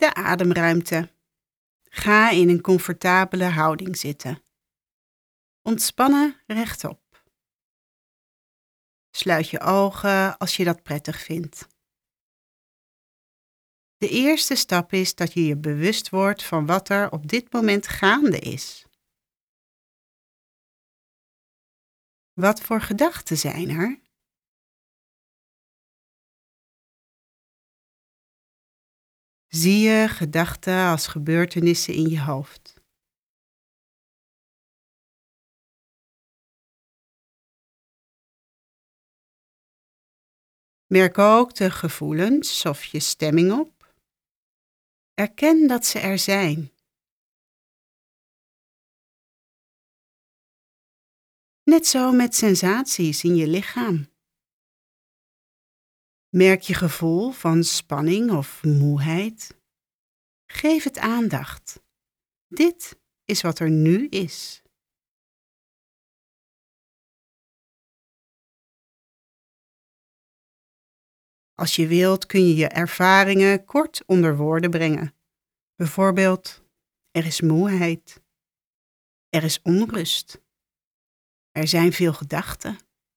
De ademruimte. Ga in een comfortabele houding zitten. Ontspannen rechtop. Sluit je ogen als je dat prettig vindt. De eerste stap is dat je je bewust wordt van wat er op dit moment gaande is. Wat voor gedachten zijn er? Zie je gedachten als gebeurtenissen in je hoofd? Merk ook de gevoelens of je stemming op. Erken dat ze er zijn. Net zo met sensaties in je lichaam. Merk je gevoel van spanning of moeheid? Geef het aandacht. Dit is wat er nu is. Als je wilt kun je je ervaringen kort onder woorden brengen. Bijvoorbeeld, er is moeheid. Er is onrust. Er zijn veel gedachten.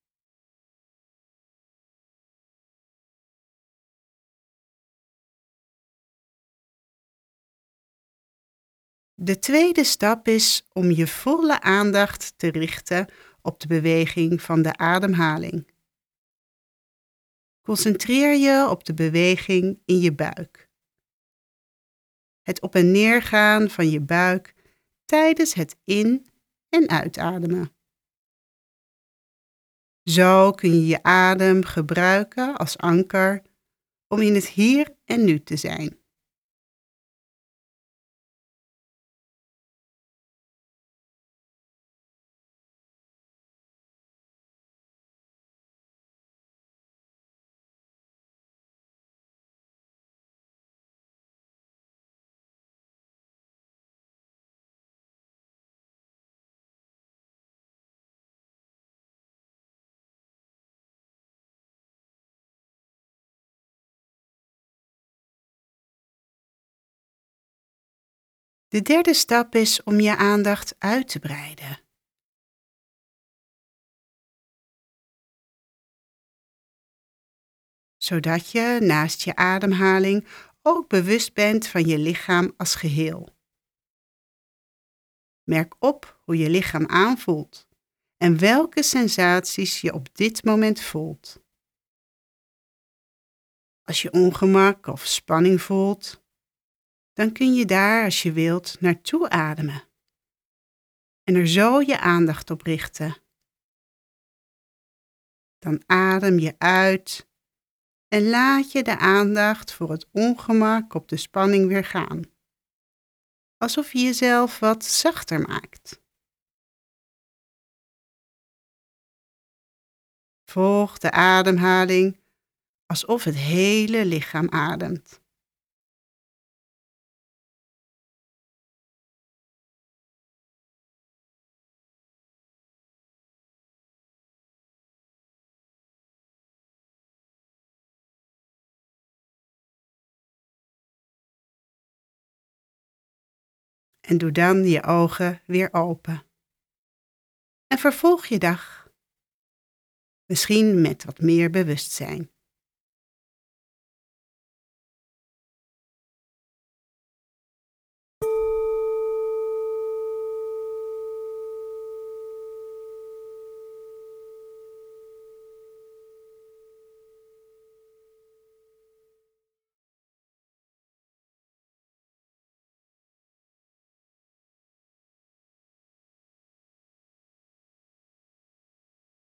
De tweede stap is om je volle aandacht te richten op de beweging van de ademhaling. Concentreer je op de beweging in je buik. Het op- en neergaan van je buik tijdens het in- en uitademen. Zo kun je je adem gebruiken als anker om in het hier en nu te zijn. De derde stap is om je aandacht uit te breiden. Zodat je naast je ademhaling ook bewust bent van je lichaam als geheel. Merk op hoe je lichaam aanvoelt en welke sensaties je op dit moment voelt. Als je ongemak of spanning voelt, dan kun je daar als je wilt naartoe ademen en er zo je aandacht op richten. Dan adem je uit en laat je de aandacht voor het ongemak op de spanning weer gaan. Alsof je jezelf wat zachter maakt. Volg de ademhaling alsof het hele lichaam ademt. En doe dan je ogen weer open. En vervolg je dag. Misschien met wat meer bewustzijn.